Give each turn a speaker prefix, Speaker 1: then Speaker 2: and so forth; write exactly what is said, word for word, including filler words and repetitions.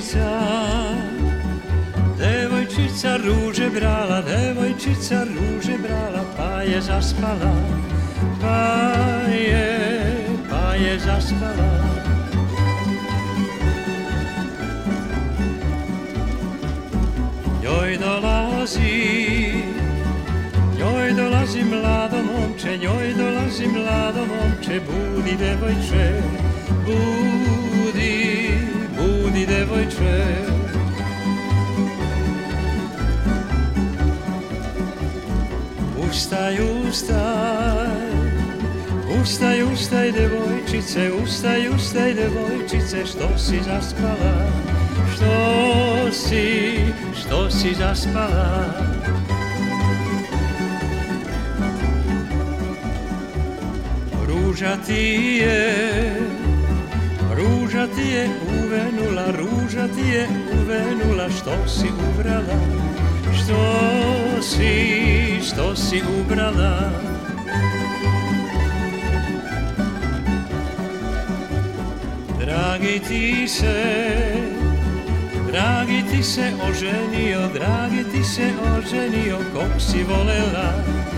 Speaker 1: devojčica, devojčica ruže brala, devojčica ruže brala, pa je zaspala, pa je, pa je zaspala. Njoj dolazi, njoj dolazi mlado momče, njoj dolazi mlado momče, budi devojče, budi, budi devojče. Ustaj, ustaj, ustaj, ustaj devojčice, ustaj, ustaj devojčice, što si zaspala, što si, što si zaspala. Ruža ti je, ruža ti je uvenula, ruža ti je uvenula, što si ubrala, što si, što si ubrala. Dragi ti se, dragi ti se oženio, dragi ti se oženio, kog si volela,